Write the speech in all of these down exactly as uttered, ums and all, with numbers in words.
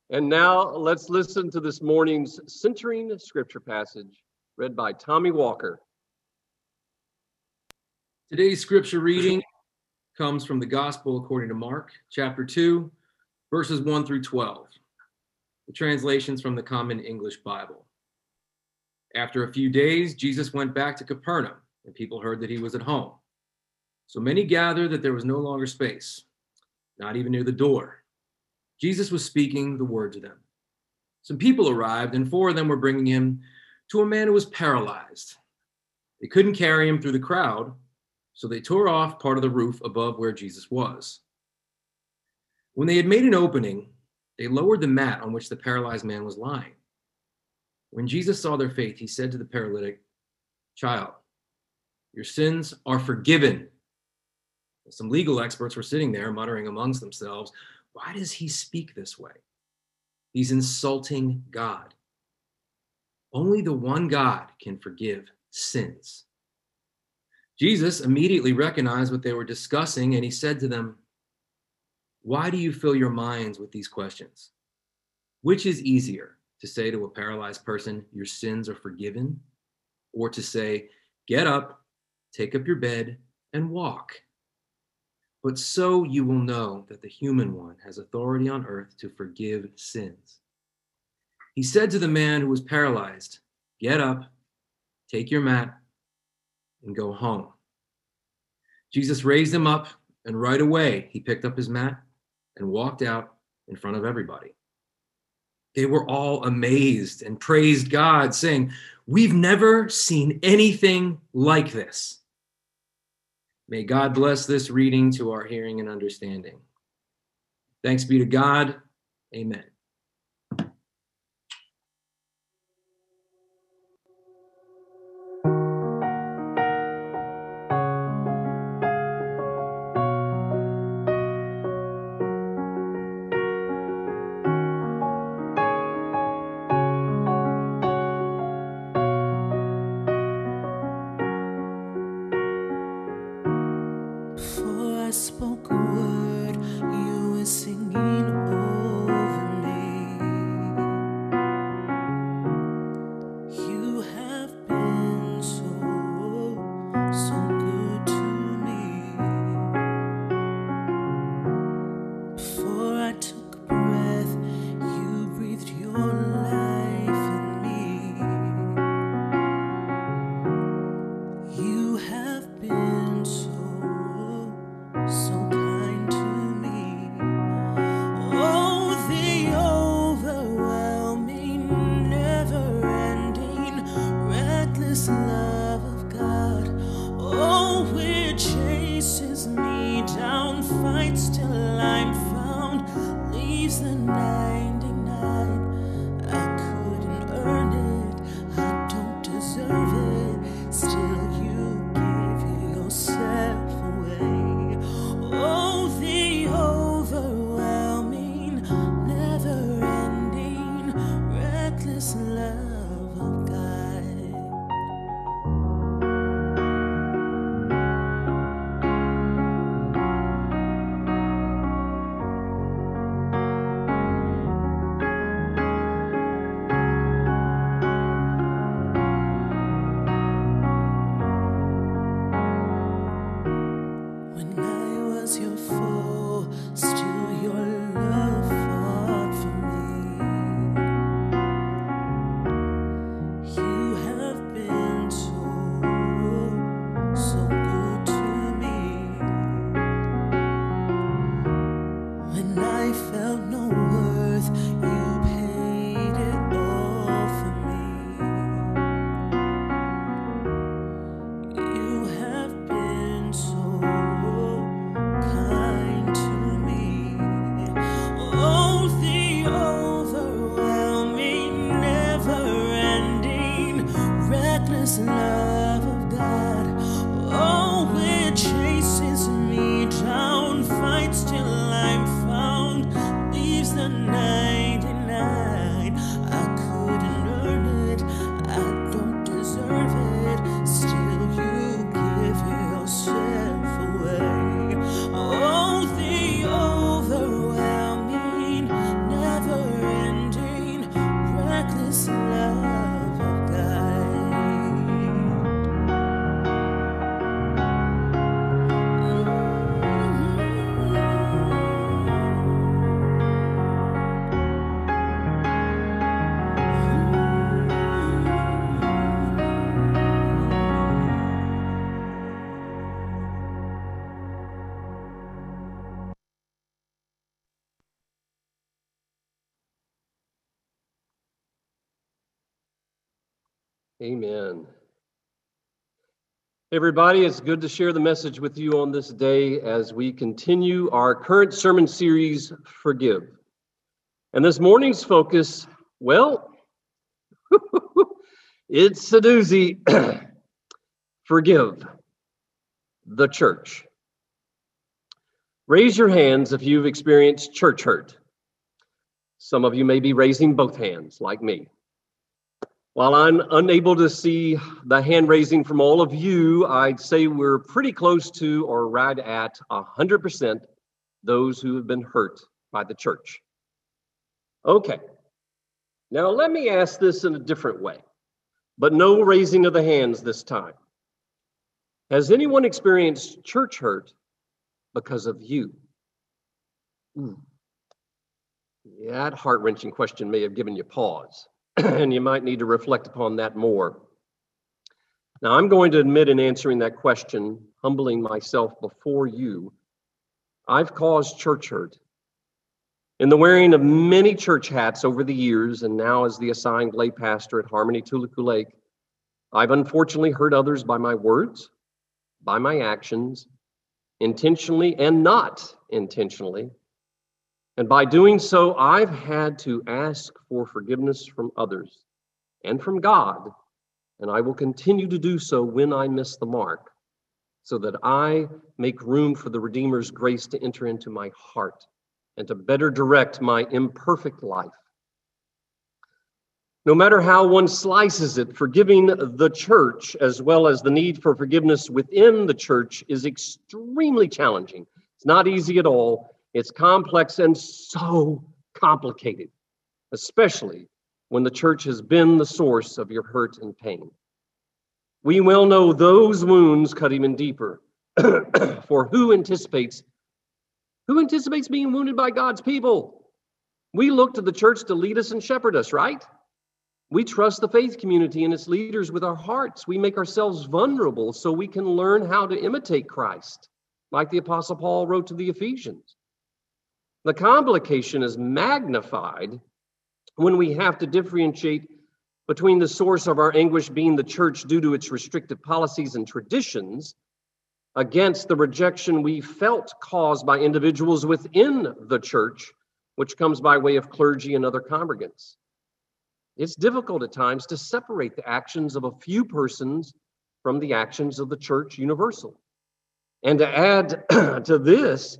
And now let's listen to this morning's centering scripture passage read by Tommy Walker. Today's scripture reading comes from the Gospel according to Mark, chapter two, verses one through twelve. The translations from the Common English Bible. After a few days, Jesus went back to Capernaum, and people heard that he was at home. So many gathered that there was no longer space, not even near the door. Jesus was speaking the word to them. Some people arrived, and four of them were bringing him to a man who was paralyzed. They couldn't carry him through the crowd, so they tore off part of the roof above where Jesus was. When they had made an opening, they lowered the mat on which the paralyzed man was lying. When Jesus saw their faith, he said to the paralytic, "Child, your sins are forgiven." Some legal experts were sitting there muttering amongst themselves, "Why does he speak this way? He's insulting God. Only the one God can forgive sins." Jesus immediately recognized what they were discussing, and he said to them, "Why do you fill your minds with these questions? Which is easier, to say to a paralyzed person, 'Your sins are forgiven,' or to say, 'Get up, take up your bed, and walk'? But so you will know that the human one has authority on earth to forgive sins." He said to the man who was paralyzed, "Get up, take your mat, and go home." Jesus raised him up, and right away he picked up his mat and walked out in front of everybody. They were all amazed and praised God, saying, "We've never seen anything like this." May God bless this reading to our hearing and understanding. Thanks be to God. Amen. I spoke a word, you were singing over me. You have been so, so good to me. Before I took a breath, you breathed your life in me. You have been so so kind to me. Oh, the overwhelming, never-ending, reckless love of God. Oh, it chases me down, fights till I'm found, leaves the ninety-nine. I couldn't earn it, I don't deserve it, still you give yourself away. Oh, the overwhelming, never-ending, reckless love of God. When I was your foe, still your love fought for me. You have been so, so good to me. When I felt no worth, you paid it all for me. You have been so kind to me. Oh, the overwhelming, never-ending, reckless love of God. Oh, it chases me down, fights till I'm found, leaves the ninety-nine. I couldn't earn it, I don't deserve it, still you give yourself away. Oh, the overwhelming, never Amen. Everybody, it's good to share the message with you on this day as we continue our current sermon series, Forgive. And this morning's focus, well, it's a doozy. Forgive the church. Raise your hands if you've experienced church hurt. Some of you may be raising both hands, like me. While I'm unable to see the hand raising from all of you, I'd say we're pretty close to or right at one hundred percent those who have been hurt by the church. Okay, now let me ask this in a different way, but no raising of the hands this time. Has anyone experienced church hurt because of you? Ooh. Yeah, that heart-wrenching question may have given you pause. And you might need to reflect upon that more. Now, I'm going to admit in answering that question, humbling myself before you, I've caused church hurt. In the wearing of many church hats over the years, and now as the assigned lay pastor at Harmony Tuluku Lake, I've unfortunately hurt others by my words, by my actions, intentionally and not intentionally. And by doing so, I've had to ask for forgiveness from others and from God, and I will continue to do so when I miss the mark, so that I make room for the Redeemer's grace to enter into my heart and to better direct my imperfect life. No matter how one slices it, forgiving the church, as well as the need for forgiveness within the church, is extremely challenging. It's not easy at all. It's complex and so complicated, especially when the church has been the source of your hurt and pain. We well know those wounds cut even deeper. For who anticipates, who anticipates being wounded by God's people? We look to the church to lead us and shepherd us, right? We trust the faith community and its leaders with our hearts. We make ourselves vulnerable so we can learn how to imitate Christ, like the Apostle Paul wrote to the Ephesians. The complication is magnified when we have to differentiate between the source of our anguish being the church due to its restrictive policies and traditions against the rejection we felt caused by individuals within the church, which comes by way of clergy and other congregants. It's difficult at times to separate the actions of a few persons from the actions of the church universal. And to add to this,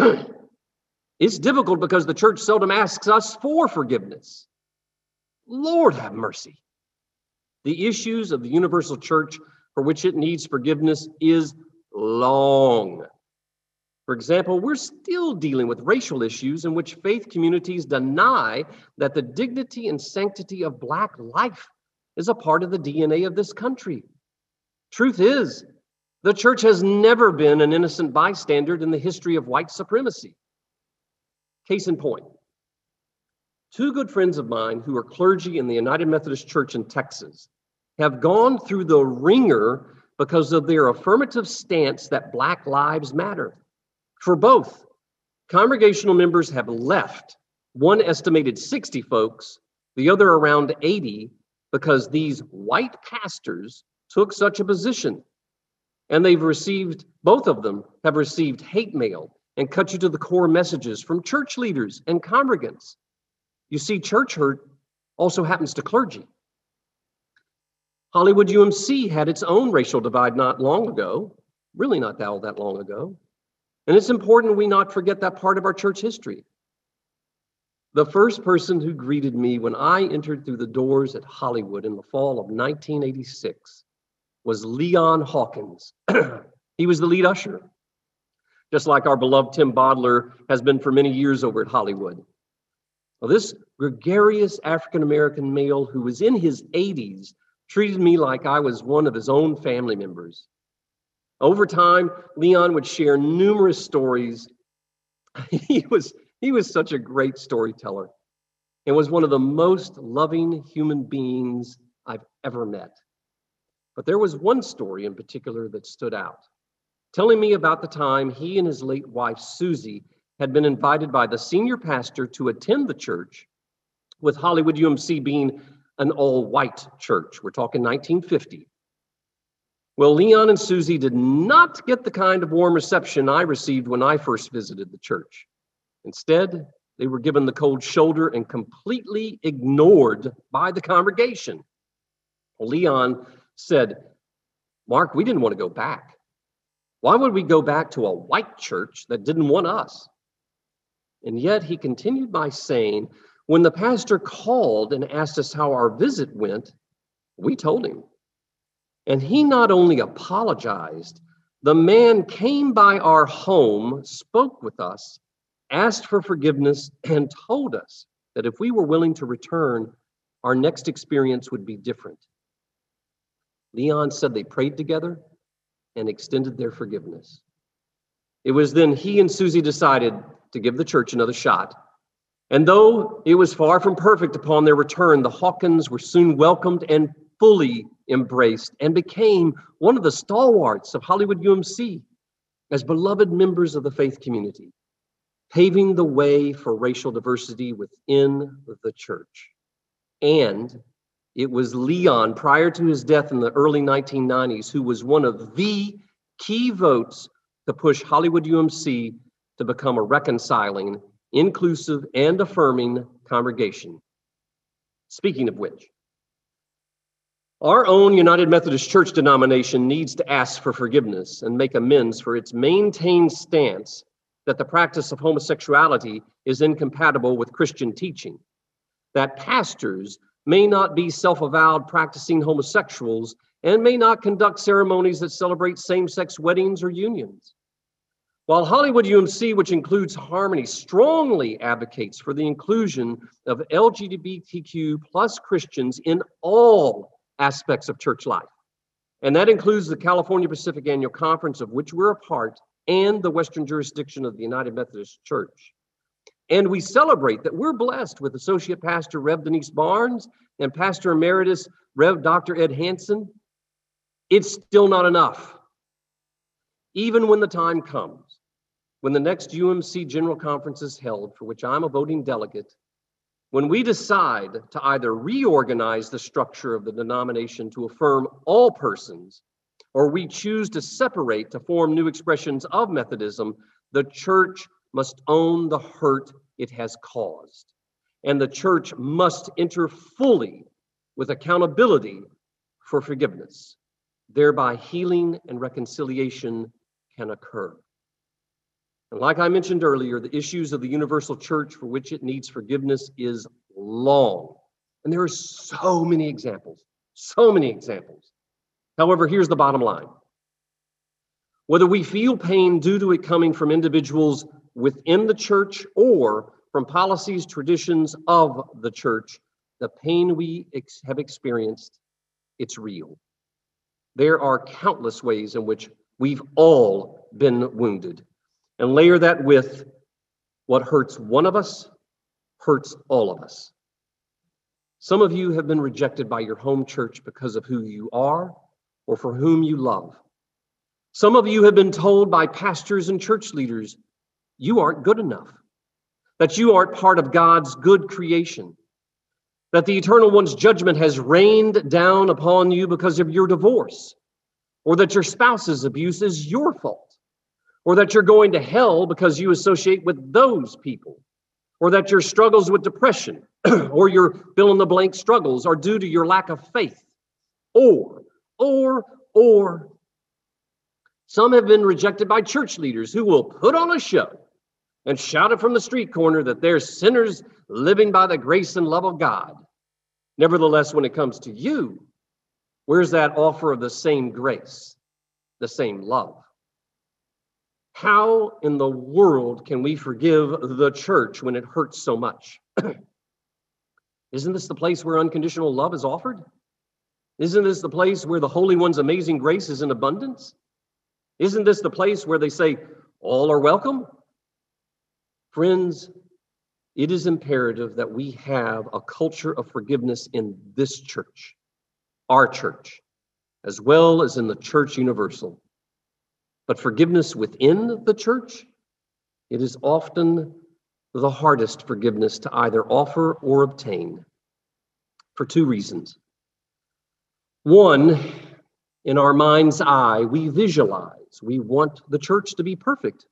it's difficult because the church seldom asks us for forgiveness. Lord have mercy. The issues of the universal church for which it needs forgiveness is long. For example, we're still dealing with racial issues in which faith communities deny that the dignity and sanctity of Black life is a part of the D N A of this country. Truth is, the church has never been an innocent bystander in the history of white supremacy. Case in point, two good friends of mine who are clergy in the United Methodist Church in Texas have gone through the ringer because of their affirmative stance that Black lives matter. For both, congregational members have left, one estimated sixty folks, the other around eighty, because these white pastors took such a position. And they've received, both of them have received hate mail and cut you to the core messages from church leaders and congregants. You see, church hurt also happens to clergy. Hollywood U M C had its own racial divide not long ago, really not all that long ago. And it's important we not forget that part of our church history. The first person who greeted me when I entered through the doors at Hollywood in the fall of nineteen eighty-six was Leon Hawkins. He was the lead usher, just like our beloved Tim Bodler has been for many years over at Hollywood. Well, this gregarious African-American male who was in his eighties treated me like I was one of his own family members. Over time, Leon would share numerous stories. He was, he was such a great storyteller and was one of the most loving human beings I've ever met. But there was one story in particular that stood out, telling me about the time he and his late wife, Susie, had been invited by the senior pastor to attend the church, with Hollywood U M C being an all-white church. We're talking nineteen fifty. Well, Leon and Susie did not get the kind of warm reception I received when I first visited the church. Instead, they were given the cold shoulder and completely ignored by the congregation. Leon said, "Mark, we didn't want to go back. Why would we go back to a white church that didn't want us?" And yet he continued by saying, when the pastor called and asked us how our visit went, we told him. And he not only apologized, the man came by our home, spoke with us, asked for forgiveness, and told us that if we were willing to return, our next experience would be different. Leon said they prayed together and extended their forgiveness. It was then he and Susie decided to give the church another shot. And though it was far from perfect upon their return, the Hawkins were soon welcomed and fully embraced and became one of the stalwarts of Hollywood U M C as beloved members of the faith community, paving the way for racial diversity within the church. And it was Leon, prior to his death in the early nineteen nineties, who was one of the key votes to push Hollywood U M C to become a reconciling, inclusive, and affirming congregation. Speaking of which, our own United Methodist Church denomination needs to ask for forgiveness and make amends for its maintained stance that the practice of homosexuality is incompatible with Christian teaching, that pastors may not be self-avowed practicing homosexuals and may not conduct ceremonies that celebrate same-sex weddings or unions. While Hollywood U M C, which includes Harmony, strongly advocates for the inclusion of L G B T Q plus Christians in all aspects of church life, and that includes the California Pacific Annual Conference, of which we're a part, and the Western jurisdiction of the United Methodist Church. And we celebrate that we're blessed with Associate Pastor Rev Denise Barnes and Pastor Emeritus Rev Doctor Ed Hansen. It's still not enough. Even when the time comes, when the next U M C General Conference is held, for which I'm a voting delegate, when we decide to either reorganize the structure of the denomination to affirm all persons, or we choose to separate to form new expressions of Methodism, the church must own the hurt it has caused. And the church must enter fully with accountability for forgiveness. Thereby healing and reconciliation can occur. And like I mentioned earlier, the issues of the universal church for which it needs forgiveness is long. And there are so many examples, so many examples. However, here's the bottom line. Whether we feel pain due to it coming from individuals within the church or from policies, traditions of the church, the pain we ex- have experienced, it's real. There are countless ways in which we've all been wounded. And layer that with what hurts one of us, hurts all of us. Some of you have been rejected by your home church because of who you are or for whom you love. Some of you have been told by pastors and church leaders, you aren't good enough, that you aren't part of God's good creation, that the Eternal One's judgment has rained down upon you because of your divorce, or that your spouse's abuse is your fault, or that you're going to hell because you associate with those people, or that your struggles with depression or your fill-in-the-blank struggles are due to your lack of faith, or, or, or. Some have been rejected by church leaders who will put on a show and shout it from the street corner that they're sinners living by the grace and love of God. Nevertheless, when it comes to you, where's that offer of the same grace, the same love? How in the world can we forgive the church when it hurts so much? Isn't this the place where unconditional love is offered? Isn't this the place where the Holy One's amazing grace is in abundance? Isn't this the place where they say, all are welcome? Friends, it is imperative that we have a culture of forgiveness in this church, our church, as well as in the church universal. But forgiveness within the church, it is often the hardest forgiveness to either offer or obtain. for two reasons. One, in our mind's eye, we visualize, we want the church to be perfect.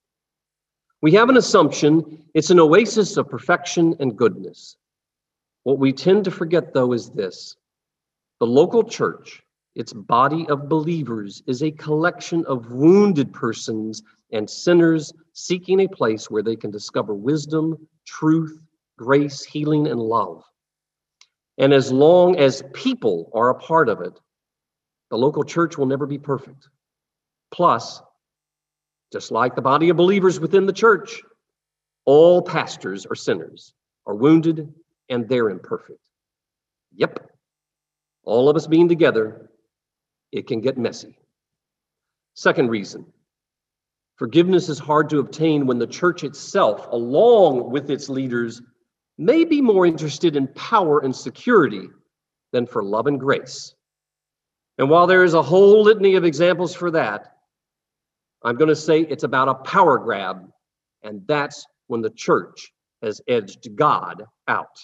We have an assumption it's an oasis of perfection and goodness. What we tend to forget, though, is this. The local church, its body of believers, is a collection of wounded persons and sinners seeking a place where they can discover wisdom, truth, grace, healing, and love. And as long as people are a part of it, the local church will never be perfect. Plus, just like the body of believers within the church, all pastors are sinners, are wounded, and they're imperfect. Yep, all of us being together, it can get messy. Second reason, forgiveness is hard to obtain when the church itself, along with its leaders, may be more interested in power and security than for love and grace. And while there is a whole litany of examples for that, I'm going to say it's about a power grab, and that's when the church has edged God out.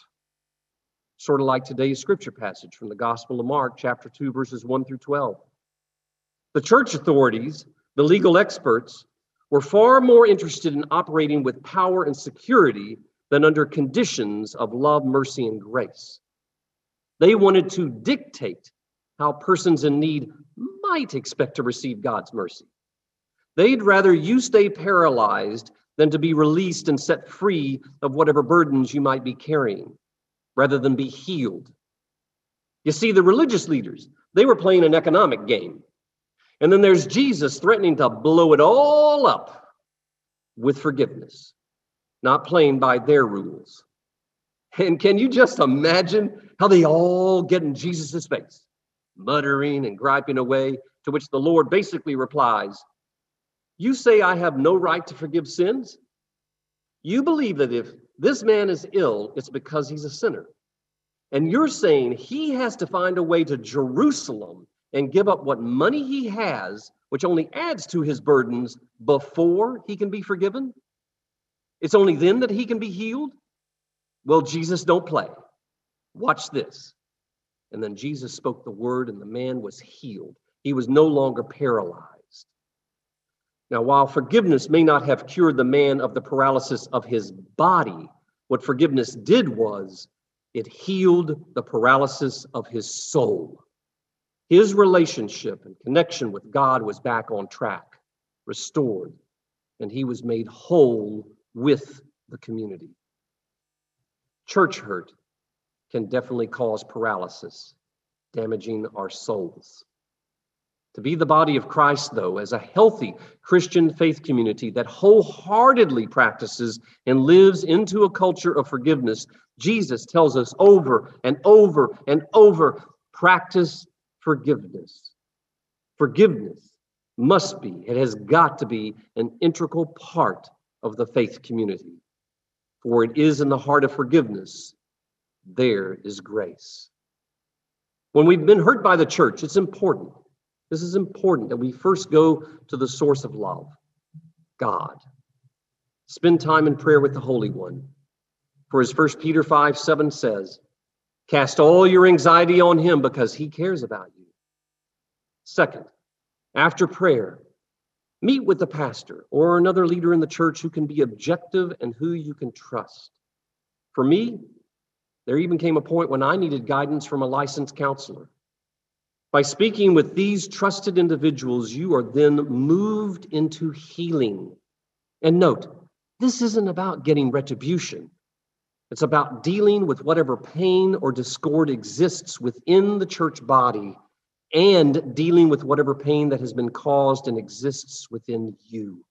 Sort of like today's scripture passage from the Gospel of Mark, chapter two, verses one through twelve. The church authorities, the legal experts, were far more interested in operating with power and security than under conditions of love, mercy, and grace. They wanted to dictate how persons in need might expect to receive God's mercy. They'd rather you stay paralyzed than to be released and set free of whatever burdens you might be carrying, rather than be healed. You see, the religious leaders, they were playing an economic game. And then there's Jesus threatening to blow it all up with forgiveness, not playing by their rules. And can you just imagine how they all get in Jesus' face, muttering and griping away, to which the Lord basically replies, "You say I have no right to forgive sins? You believe that if this man is ill, it's because he's a sinner. And you're saying he has to find a way to Jerusalem and give up what money he has, which only adds to his burdens, before he can be forgiven? It's only then that he can be healed? Well, Jesus, don't play. Watch this." And then Jesus spoke the word, and the man was healed. He was no longer paralyzed. Now, while forgiveness may not have cured the man of the paralysis of his body, what forgiveness did was it healed the paralysis of his soul. His relationship and connection with God was back on track, restored, and he was made whole with the community. Church hurt can definitely cause paralysis, damaging our souls. To be the body of Christ, though, as a healthy Christian faith community that wholeheartedly practices and lives into a culture of forgiveness, Jesus tells us over and over and over, practice forgiveness. Forgiveness must be, it has got to be an integral part of the faith community. For it is in the heart of forgiveness, there is grace. When we've been hurt by the church, it's important. This is important that we first go to the source of love, God. Spend time in prayer with the Holy One. For as First Peter five seven says, cast all your anxiety on him because he cares about you. Second, after prayer, meet with the pastor or another leader in the church who can be objective and who you can trust. For me, there even came a point when I needed guidance from a licensed counselor. By speaking with these trusted individuals, you are then moved into healing. And note, this isn't about getting retribution. It's about dealing with whatever pain or discord exists within the church body and dealing with whatever pain that has been caused and exists within you.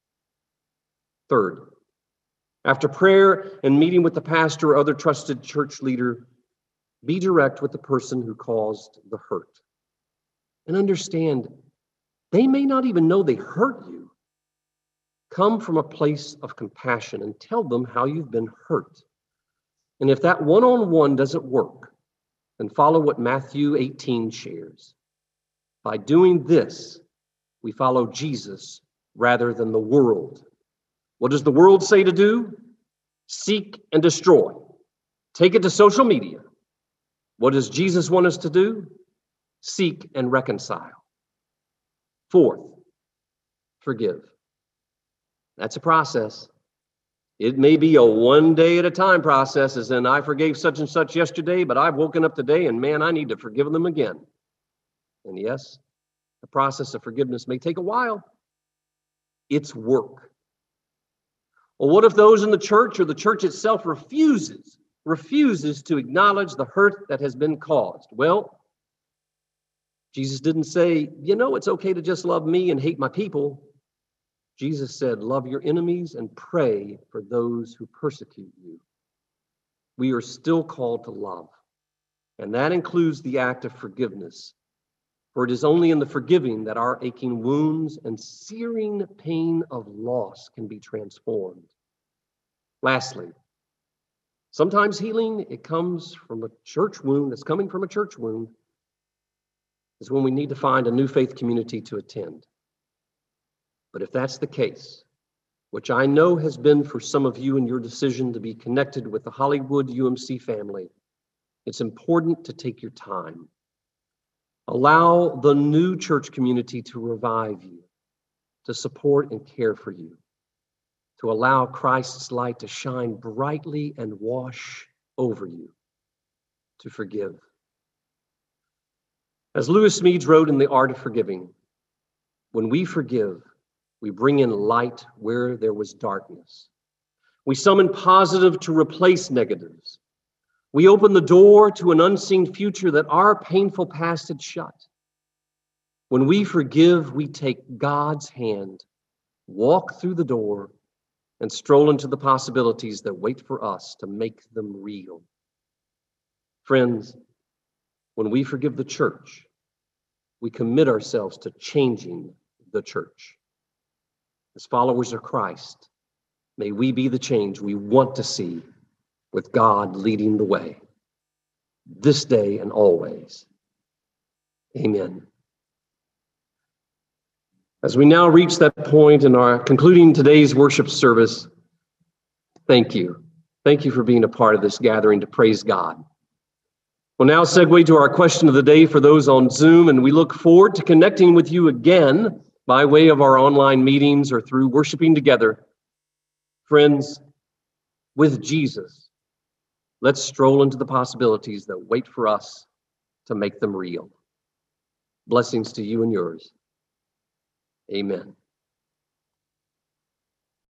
Third, after prayer and meeting with the pastor or other trusted church leader, be direct with the person who caused the hurt. And understand, they may not even know they hurt you. Come from a place of compassion and tell them how you've been hurt. And if that one-on-one doesn't work, then follow what Matthew eighteen shares. By doing this, we follow Jesus rather than the world. What does the world say to do? Seek and destroy. Take it to social media. What does Jesus want us to do? Seek and reconcile. Fourth, forgive. That's a process. It may be a one day at a time process, as in I forgave such and such yesterday, but I've woken up today and man, I need to forgive them again. And yes, the process of forgiveness may take a while. It's work. Well, what if those in the church or the church itself refuses, refuses to acknowledge the hurt that has been caused? Well, Jesus didn't say, you know, it's okay to just love me and hate my people. Jesus said, love your enemies and pray for those who persecute you. We are still called to love, and that includes the act of forgiveness. For it is only in the forgiving that our aching wounds and searing pain of loss can be transformed. Lastly, sometimes healing, it comes from a church wound, that's coming from a church wound, is when we need to find a new faith community to attend. But if that's the case, which I know has been for some of you in your decision to be connected with the Hollywood U M C family, it's important to take your time. Allow the new church community to revive you, to support and care for you, to allow Christ's light to shine brightly and wash over you, to forgive. As Lewis Smedes wrote in The Art of Forgiving, when we forgive, we bring in light where there was darkness. We summon positive to replace negatives. We open the door to an unseen future that our painful past had shut. When we forgive, we take God's hand, walk through the door, and stroll into the possibilities that wait for us to make them real. Friends, when we forgive the church, we commit ourselves to changing the church. As followers of Christ, may we be the change we want to see, with God leading the way, this day and always. Amen. As we now reach that point in our concluding today's worship service, thank you. Thank you for being a part of this gathering to praise God. We'll now segue to our question of the day for those on Zoom, and we look forward to connecting with you again by way of our online meetings or through worshiping together. Friends, with Jesus, let's stroll into the possibilities that wait for us to make them real. Blessings to you and yours. Amen.